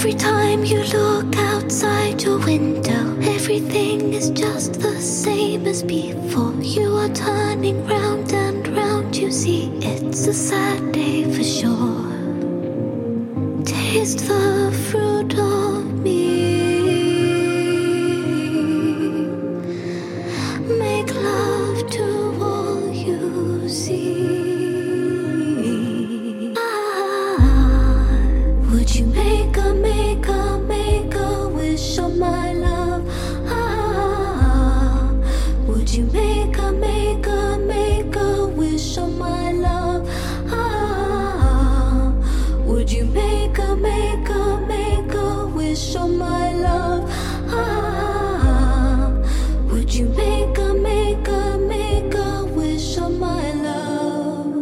Every time you look outside your window, everything is just the same as before. You are turning round and round, you see it's a sad day for sure. Taste the fruit of me. Make love to all you see. Would you make a wish on my love? Would you make a wish on my love? Would you make a wish on my love? Would you make a wish on my love?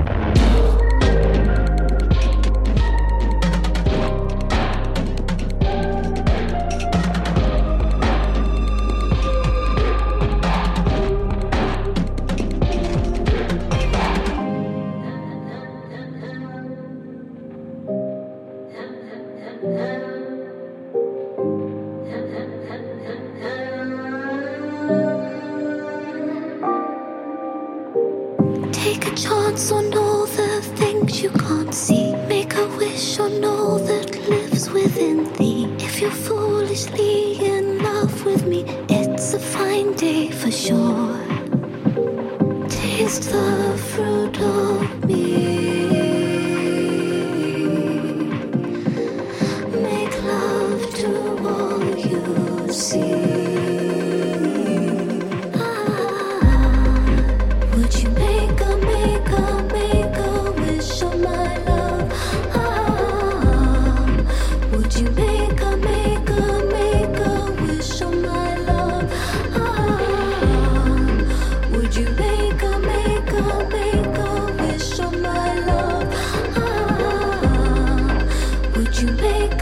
Take a chance on all the things you can't see. Make a wish on all that lives within thee. If you're foolishly in love with me, it's a fine day for sure. Taste the fruit of me. Make love to all you see. Would you make a wish on my love? Would you make a wish on my love? Would you make a wish on my love? Would you make a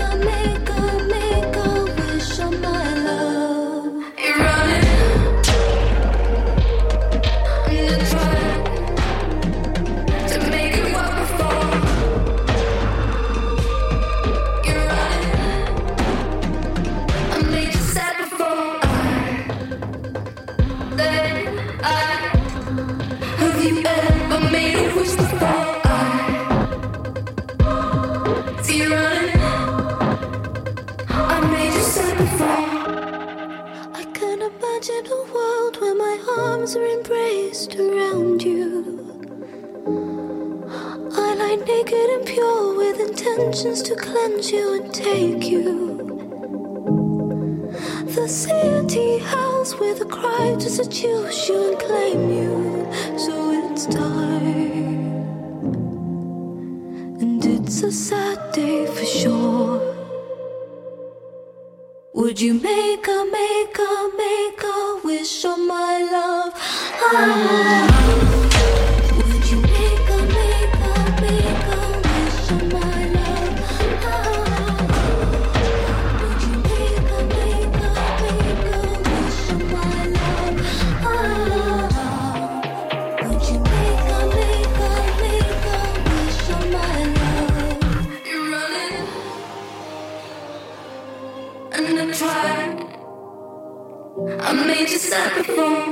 wish on my love? You're running. I can imagine a world where my arms are embraced around you. I lie naked and pure with intentions to cleanse you and take you. The city house with a cry to seduce you and claim you. So it's time, and it's a sad day for sure. Would you make a wish on my love? Would you make a wish on my love? Would you make a wish on my love? Would you make a wish on my love? You're running. And I tried. I made you sad before.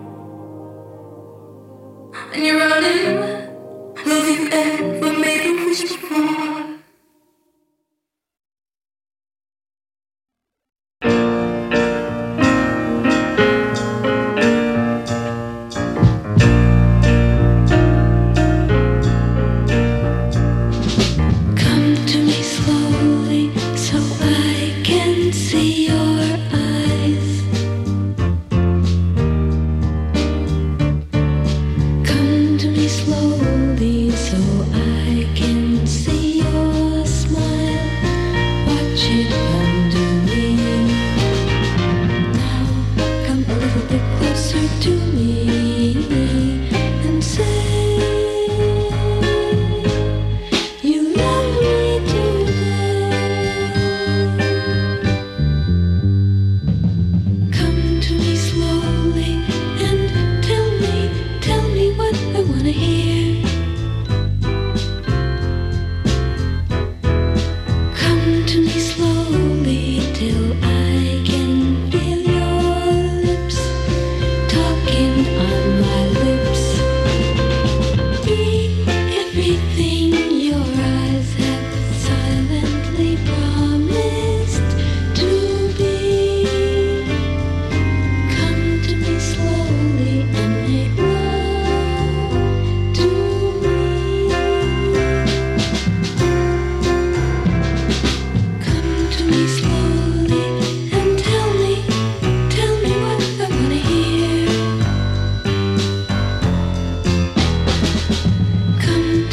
And you're running. Have you ever made a wish before? Come to me slowly so I can see your eyes.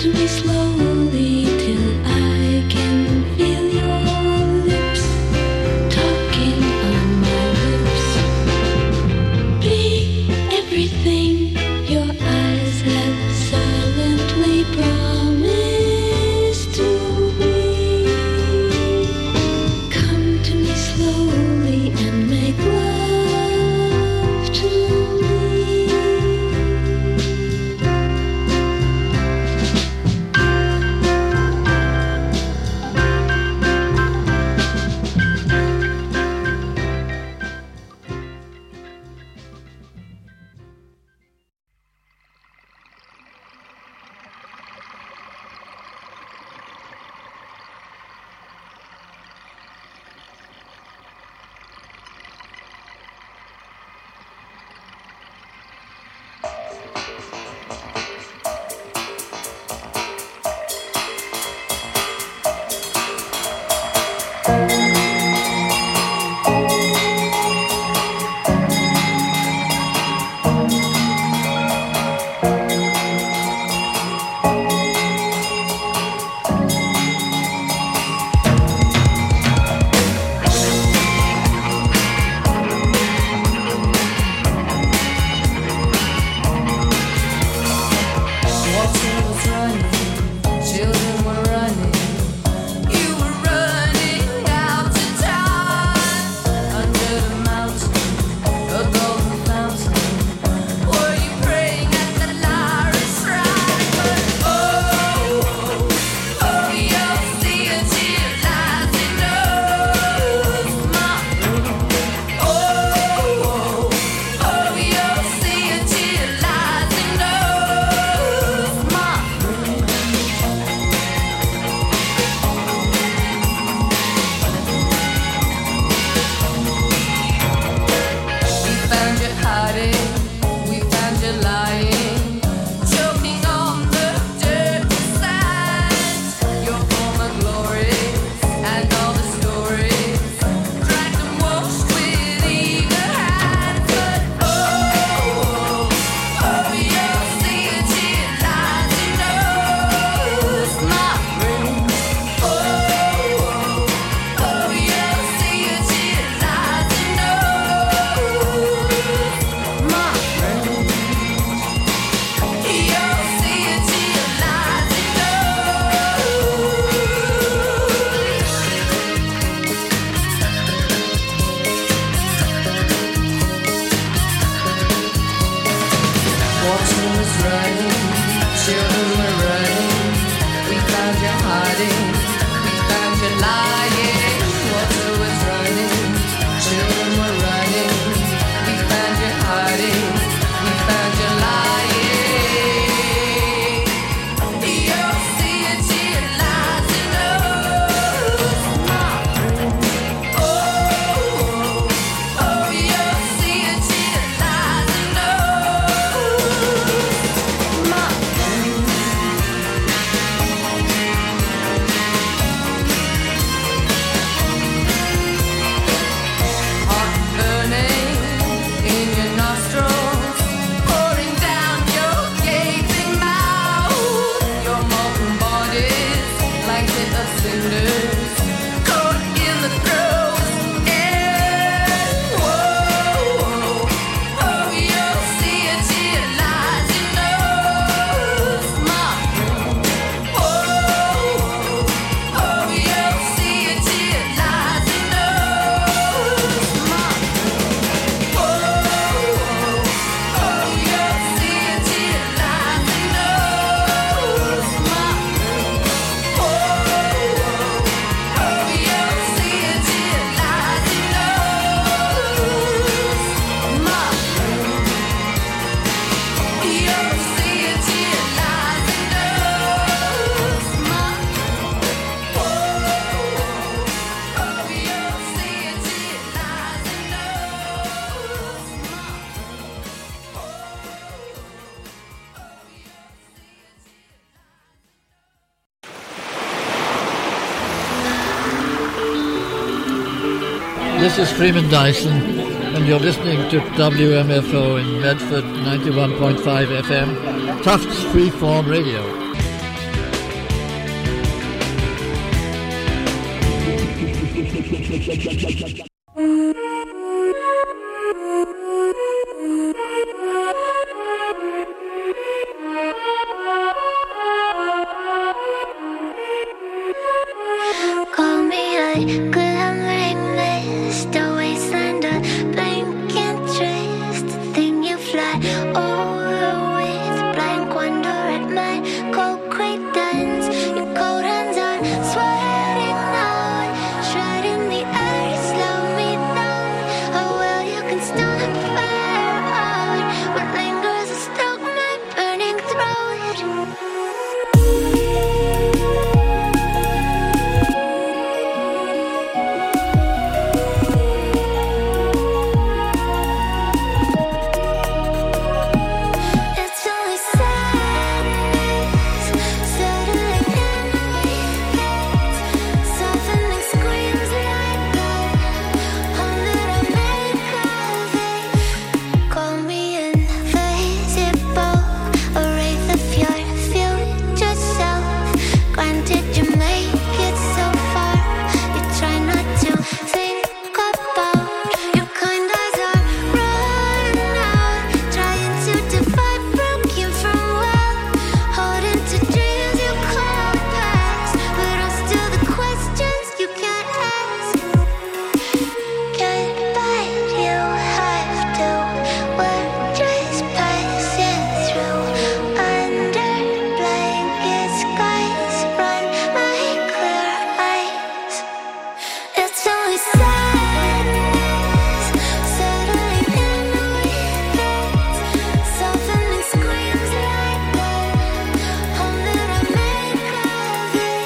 This is Freeman Dyson, and you're listening to WMFO in Medford, 91.5 FM, Tufts Freeform Radio. Call me a glimmering mist, a wasteland, a blank interest, a thing you fly over with blank wonder at my cold credence. Your cold hands are sweating out, shredding the air to slow me down. How well you can stop fire out, what lingers to stroke my burning throat. It's only sadness, settling in weekends, softening screams like that home that I make of it. Call me invisible, a wraith of your future self. Granted, you make it so far, you try not to think about. Your kind eyes are running out, trying to divide broken from well, holding to dreams you call past, but I'm still the questions you can't ask. Can't bite, you have to. We're just passing through. Under blanket skies, run my clear eyes. It's only sadness, settling in weekends, softening screams like that home that I make of it.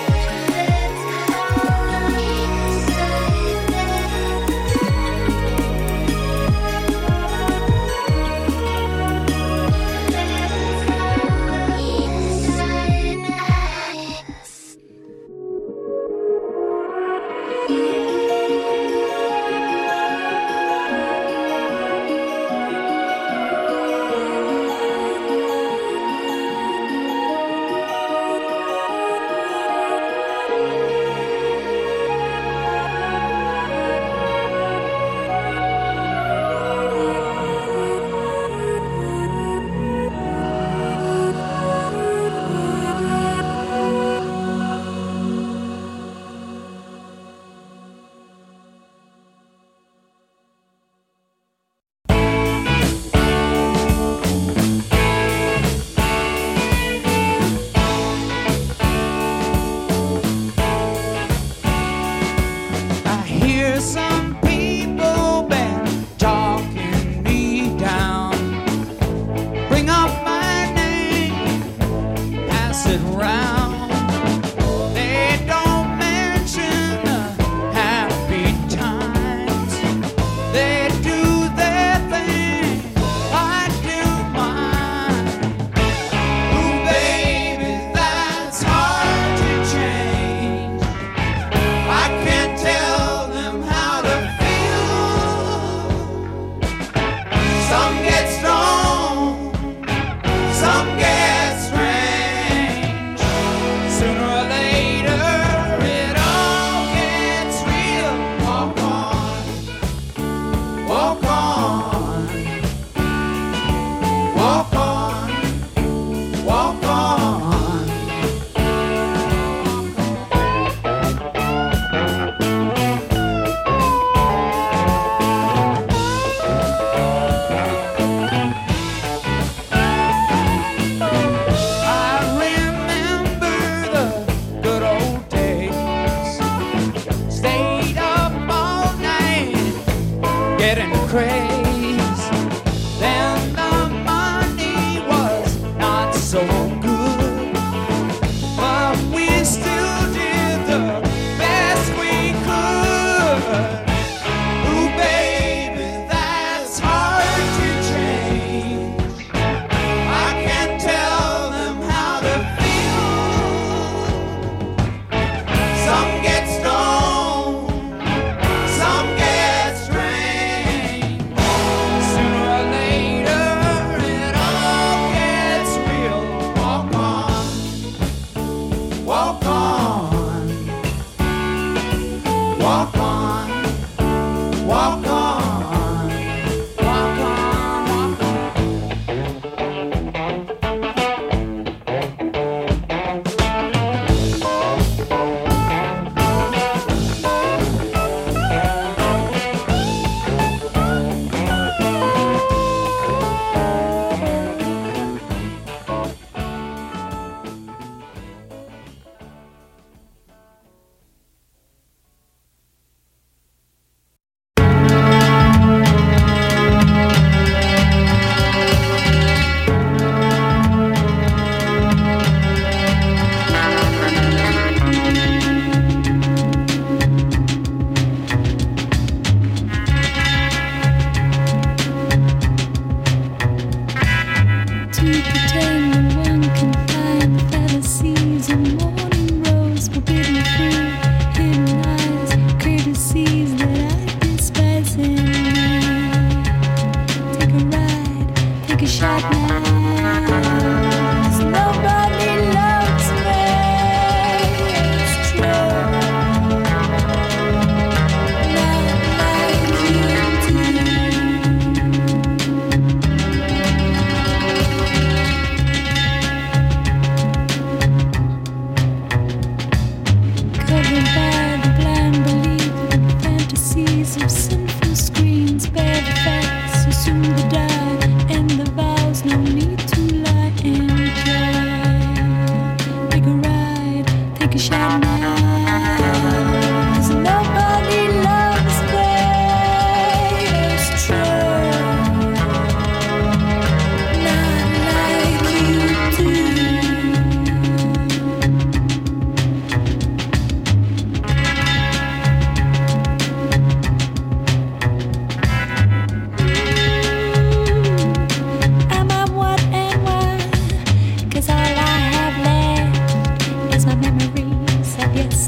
I hear some people been talking me down. Bring up my name, pass it round. They don't mention the happy times. They do their thing, I do mine. Ooh, baby, that's hard to change. I can't tell them how to feel. Some get strong, some get strange. Sooner or later, it all gets real. Walk on, walk on, walk on, walk on. I remember the good old days. Stayed up all night, getting crazed. Then the money was not so good, but we still did the best we could. Ooh, baby, that's hard to change. I can't tell them how to feel. Some get stoned, some get strange. Sooner or later, it all gets real. Walk on, walk on, walk on. take a shot now. 'Cause nobody loves great as true. Not like you do. Am I what and why? 'Cause all I have left is my memories of yesterday.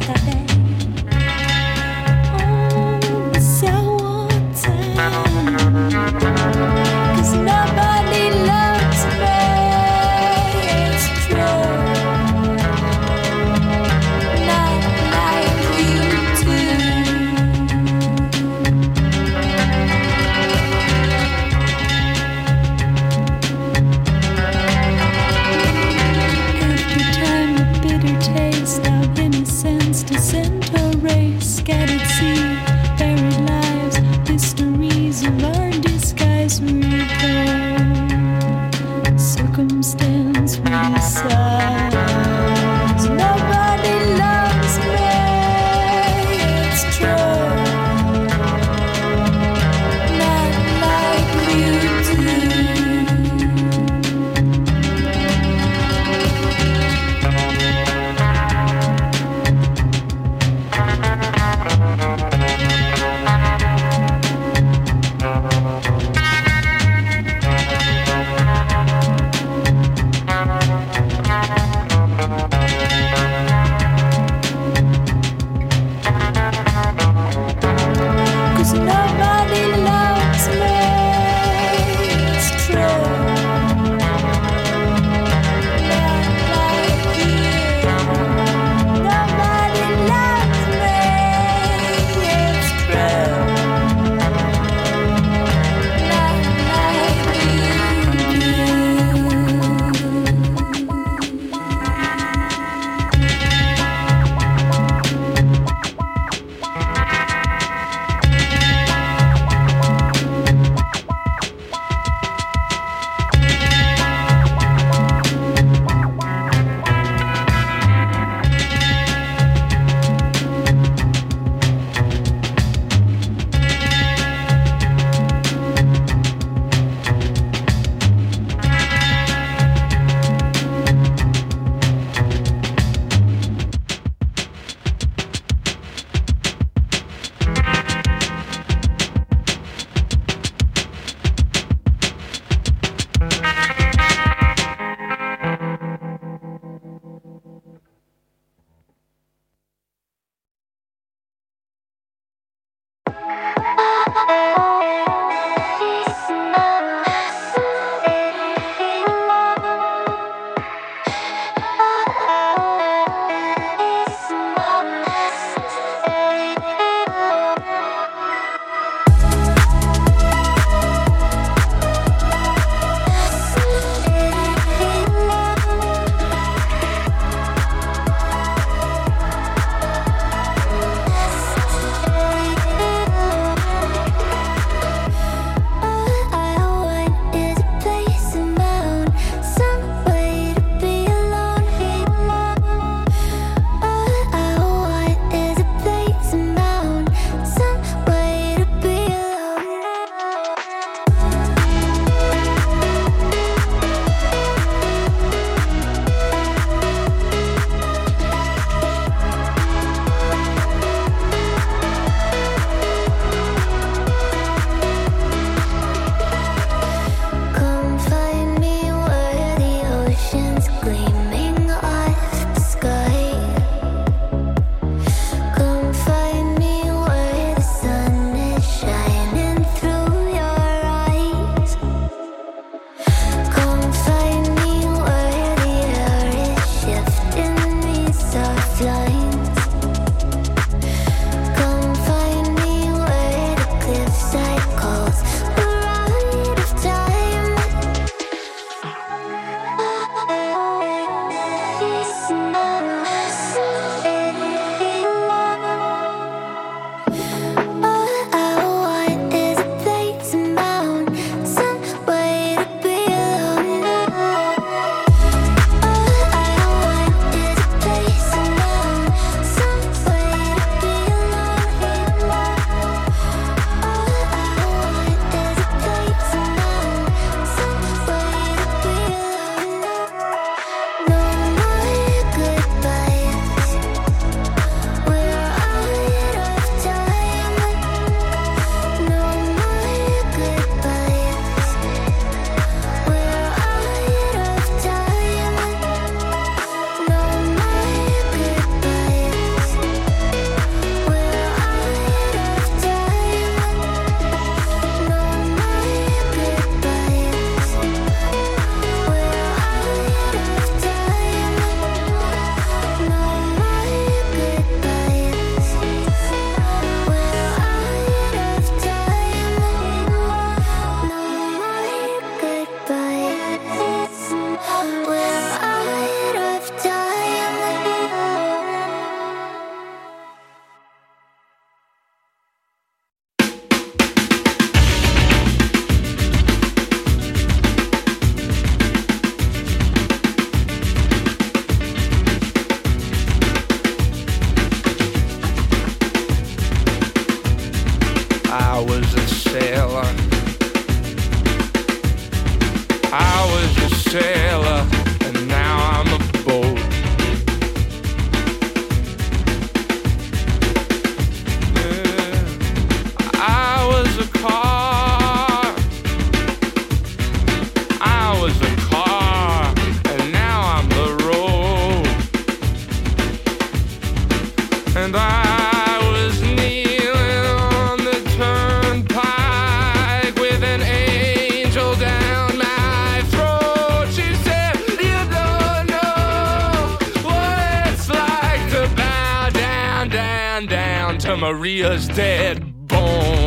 And I was kneeling on the turnpike with an angel down my throat. She said, you don't know what it's like to bow down, down, down to Maria's dead bones.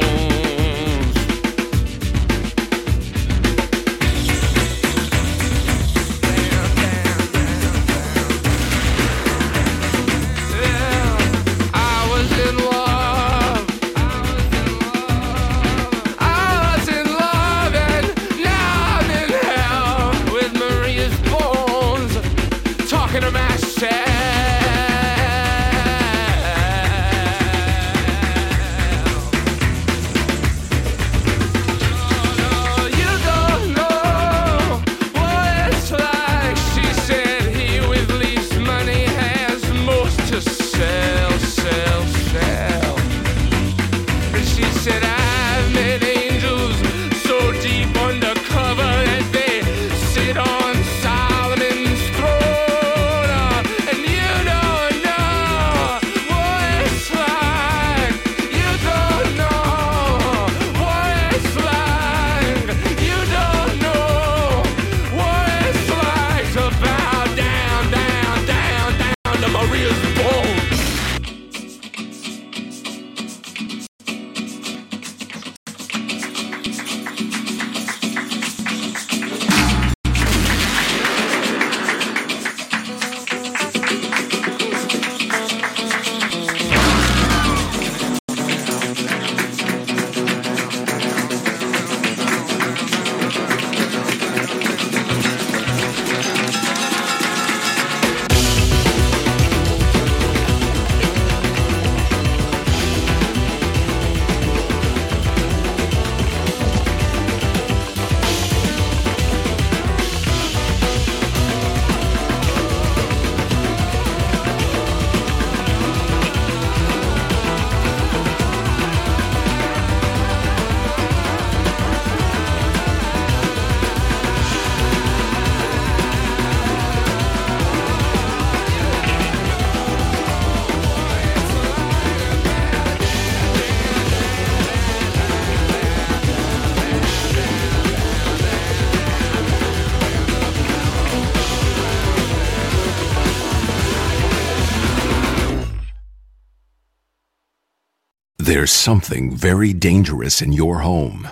There's something very dangerous in your home.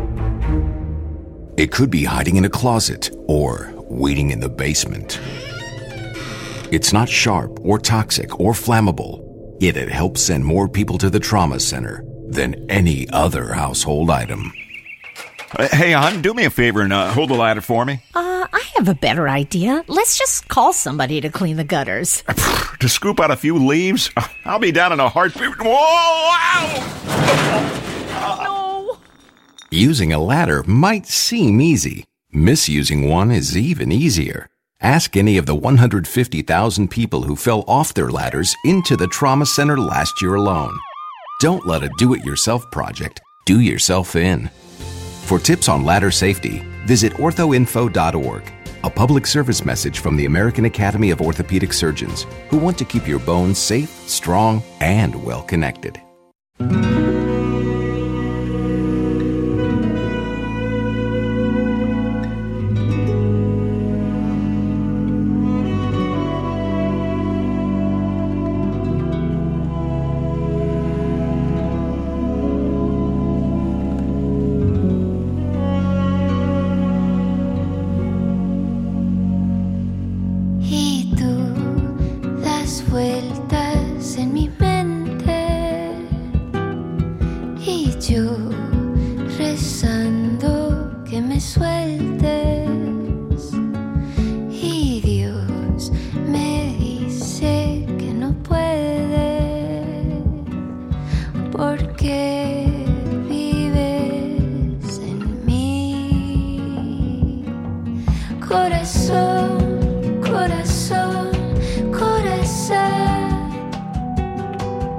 It could be hiding in a closet or waiting in the basement. It's not sharp or toxic or flammable, yet it helps send more people to the trauma center than any other household item. Hey, hon, do me a favor and hold the ladder for me. I have a better idea. Let's just call somebody to clean the gutters. To scoop out a few leaves? I'll be down in a heartbeat. Whoa! Ow! No! Using a ladder might seem easy. Misusing one is even easier. Ask any of the 150,000 people who fell off their ladders into the trauma center last year alone. Don't let a do-it-yourself project do yourself in. For tips on ladder safety, visit orthoinfo.org, a public service message from the American Academy of Orthopedic Surgeons, who want to keep your bones safe, strong, and well-connected. Y tú das vueltas en mi mente y yo rezando que me sueltes y Dios me dice que no puede porque vives en mí, corazón, corazón, corazón.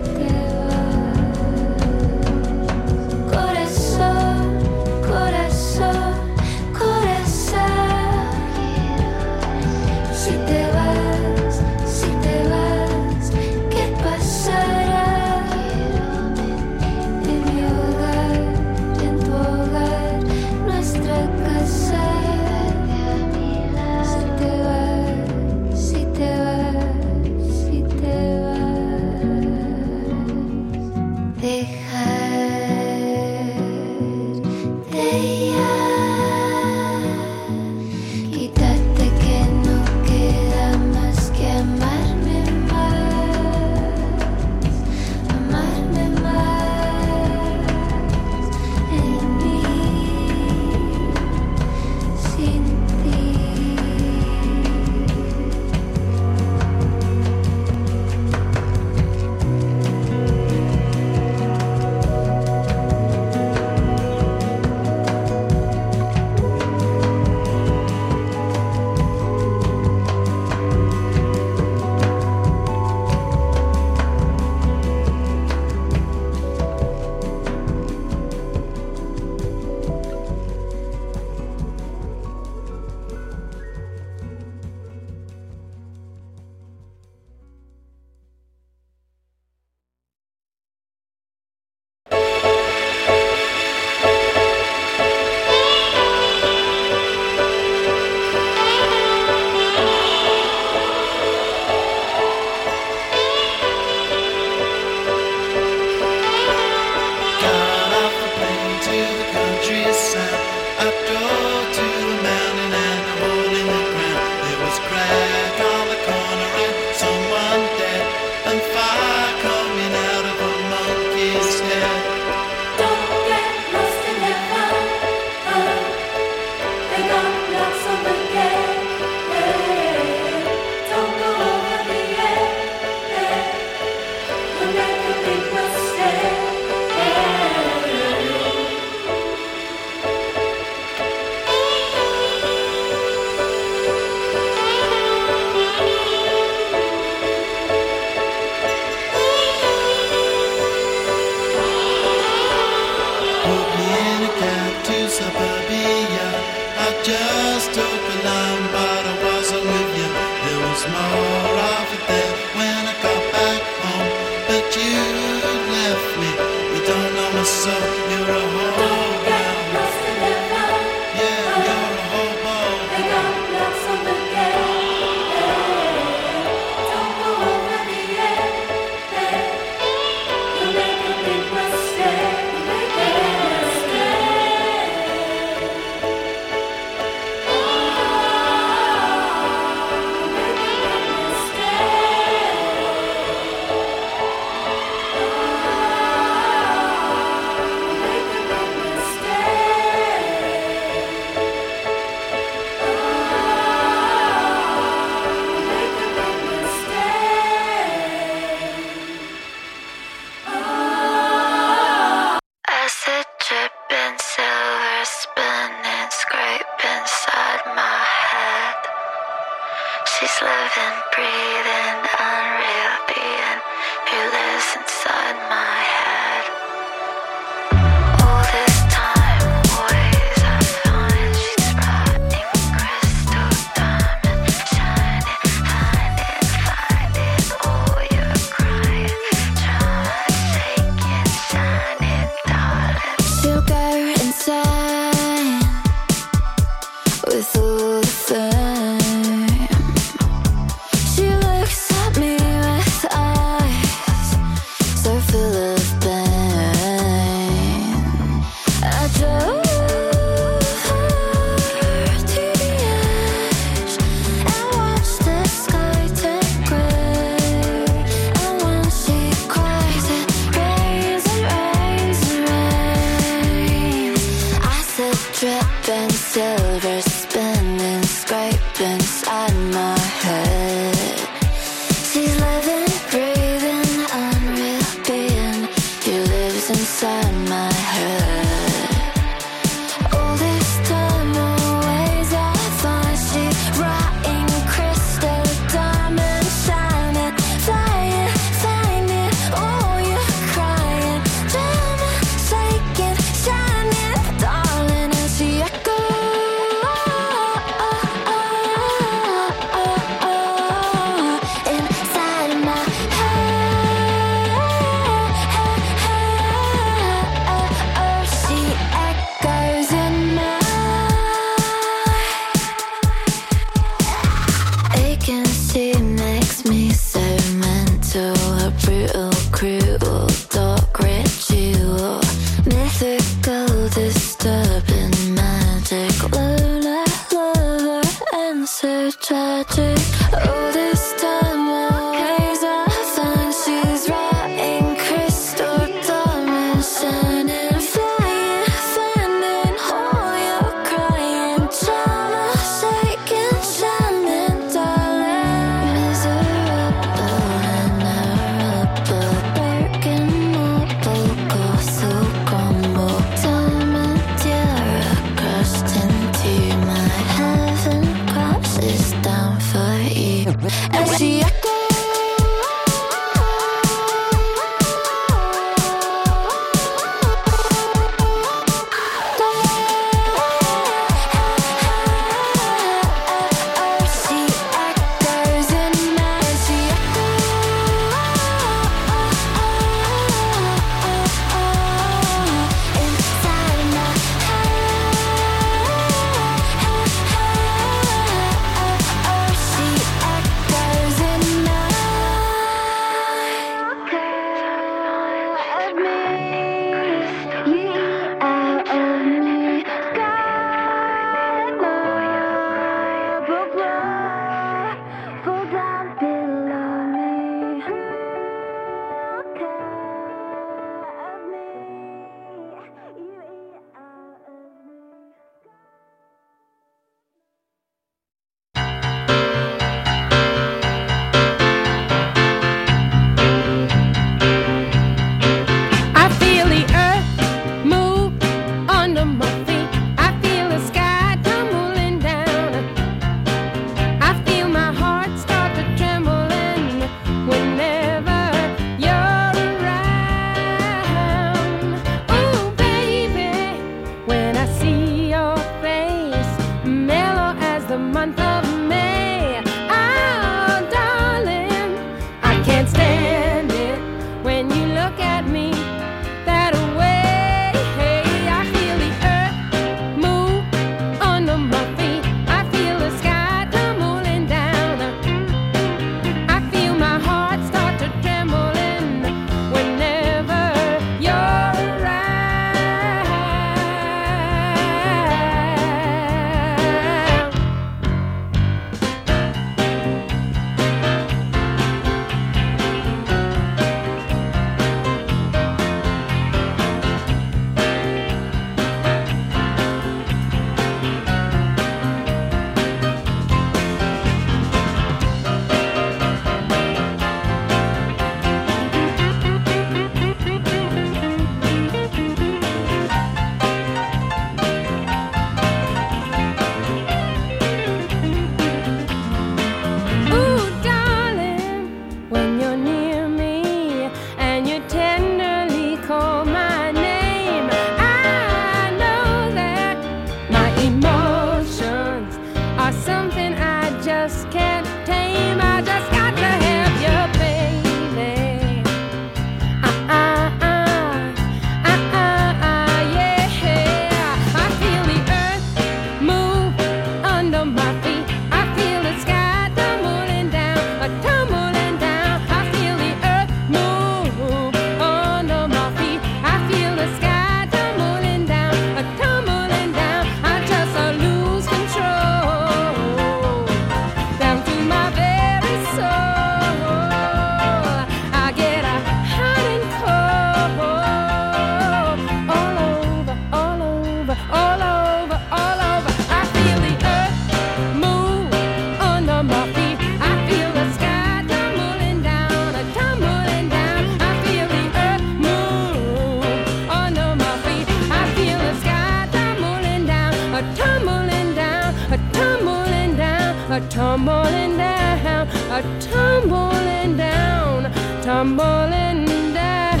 a tumbling down, a tumbling down, tumbling down.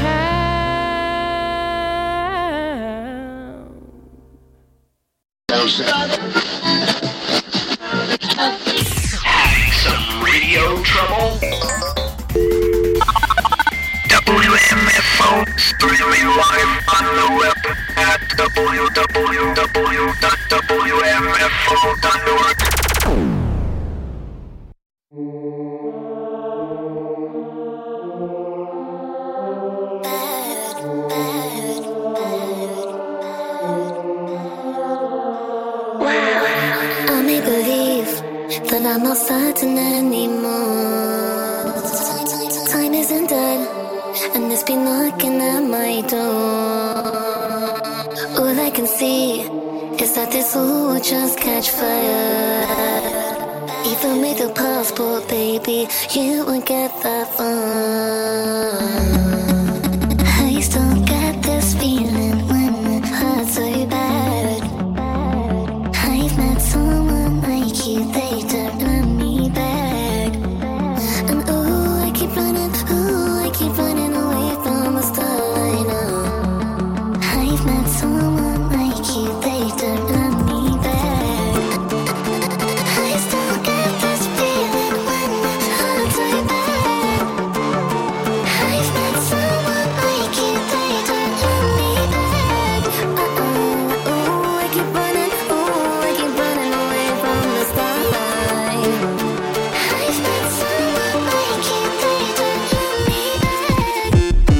Having some radio trouble? WMFO, streaming live on the web at www.wmfo.org. I may believe that I'm not certain anymore. Time isn't dead, and it's been knocking at my door. All I can see is that this all will just catch fire. Even with your passport, baby, you won't get that far. I still get this feeling when it hurts so bad. I've met someone like you, they don't let me back. And oh, I keep running away from the starlight now. I've met someone like you, they don't let me back. I still get this feeling when it hurts so bad. I've met someone like you, they don't let me back. Oh, I keep running away from the starlight. I've met someone like you, they don't let me back.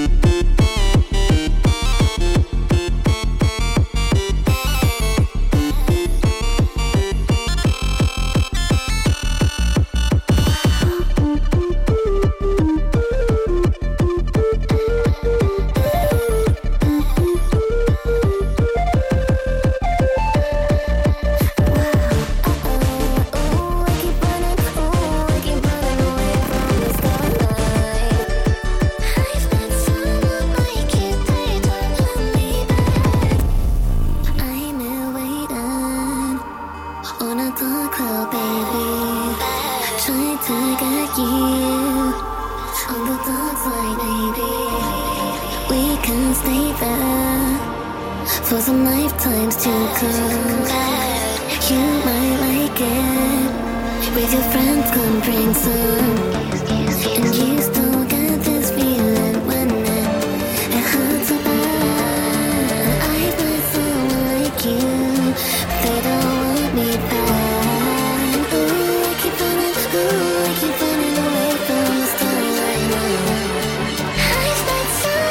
For some lifetimes to come, you might like it. With your friends, come bring some. And you still get this feeling when it hurts so bad. I've met someone like you, but they don't want me back. Ooh, I keep running away from the starlight now. I've met someone.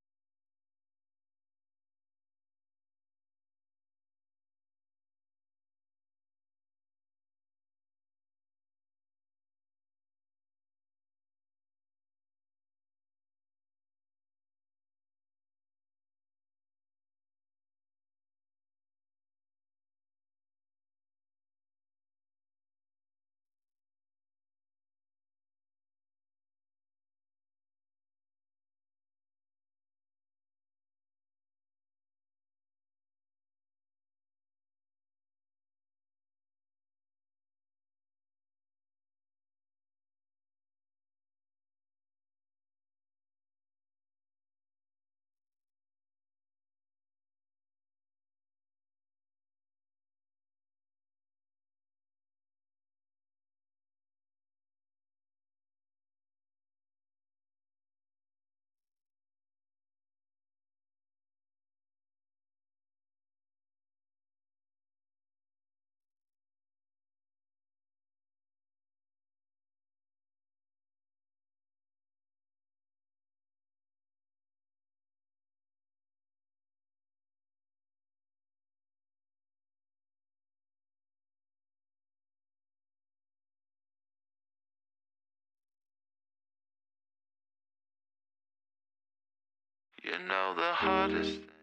You know the hardest thing.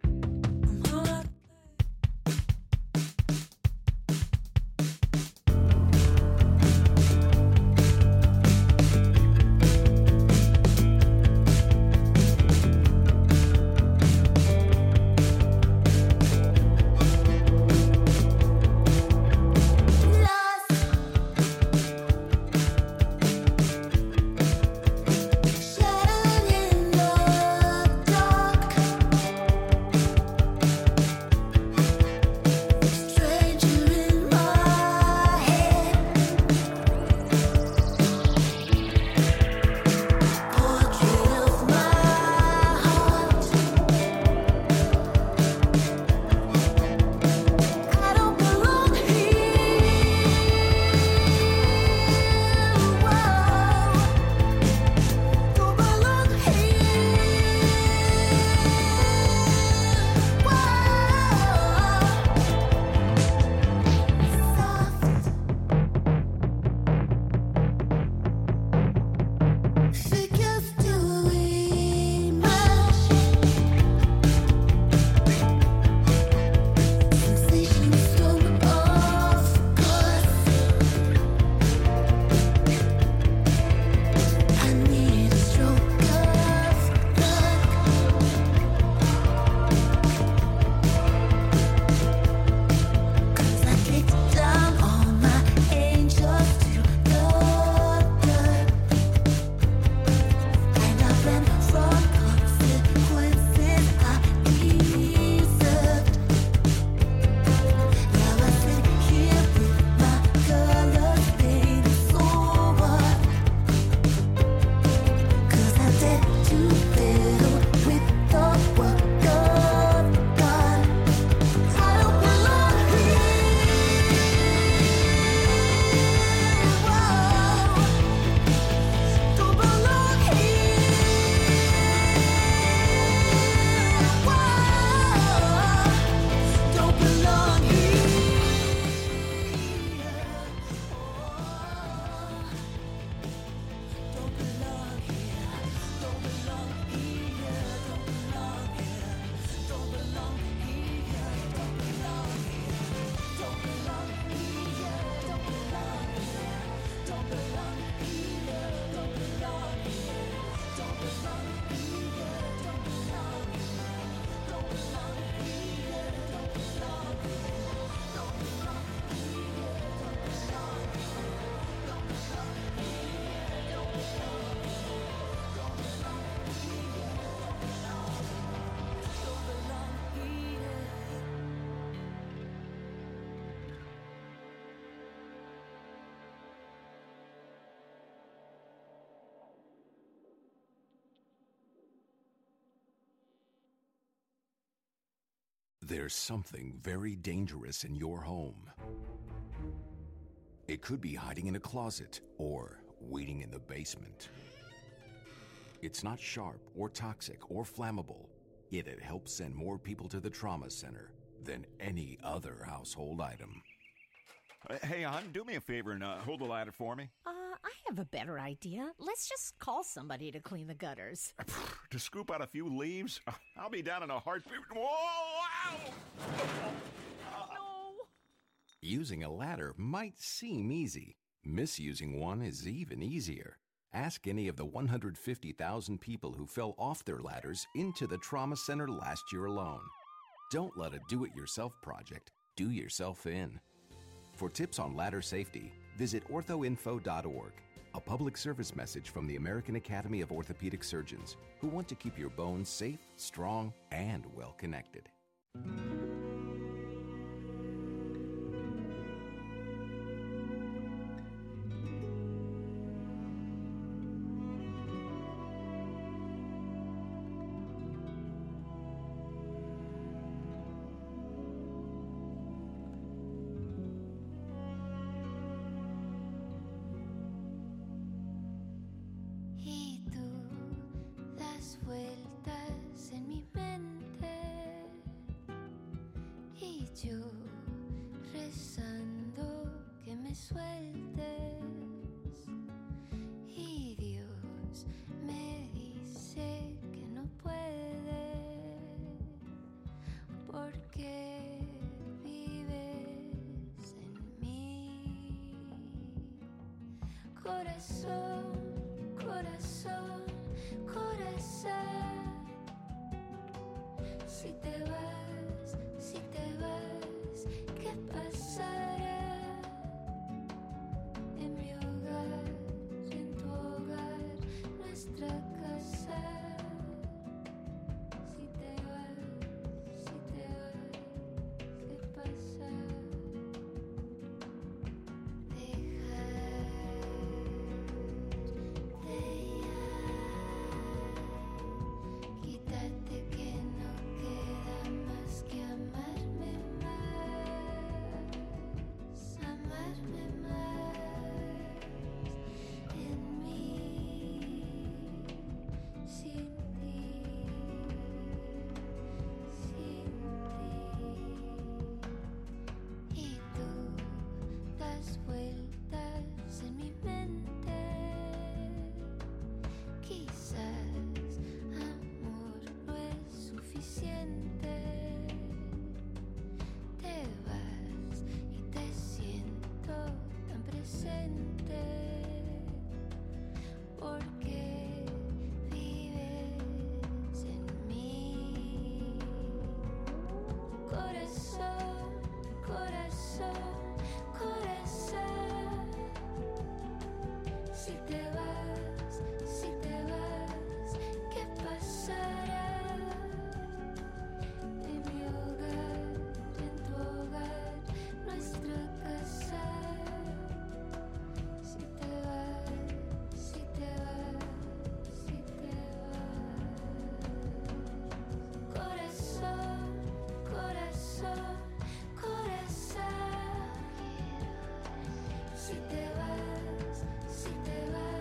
There's something very dangerous in your home. It could be hiding in a closet or waiting in the basement. It's not sharp or toxic or flammable, yet it helps send more people to the trauma center than any other household item. Hey, hon, do me a favor and hold the ladder for me. I have a better idea. Let's just call somebody to clean the gutters. To scoop out a few leaves? I'll be down in a heartbeat. Whoa! Ow! No. Using a ladder might seem easy. Misusing one is even easier. Ask any of the 150,000 people who fell off their ladders into the trauma center last year alone. Don't let a do-it-yourself project do yourself in. For tips on ladder safety, visit orthoinfo.org, a public service message from the American Academy of Orthopedic Surgeons, who want to keep your bones safe, strong, and well-connected. Y tú das vueltas en mi mente y yo rezando que me sueltes y Dios me dice que no puede porque vives en mí, corazón. Corazón, corazón, si te vas, ¿qué pasará? En mi hogar, en tu hogar, nuestra casa. Si te vas, ¿qué pasa? Quítate que no queda más que amarme más en mí, sin ti, y tú das vueltas en mi mente, quizás amor no es suficiente. Te vas y te siento tan presente porque vives en mí. Corazón, corazón, corazón, si te vas, ¿qué pasará? En mi hogar, en tu hogar, nuestra casa. Si te vas, corazón, corazón, corazón, si te vas,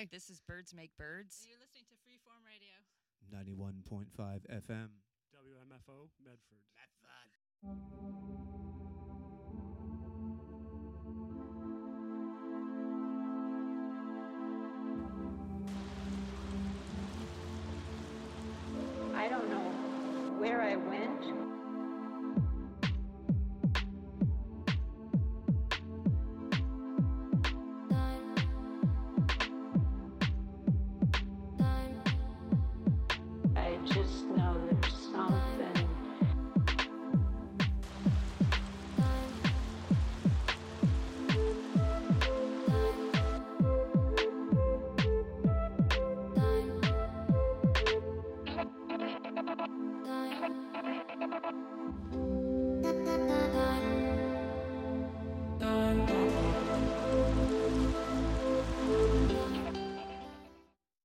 Hi. This is Birds Make Birds. And you're listening to Freeform Radio. 91.5 FM. WMFO, Medford. Medford. I don't know where I went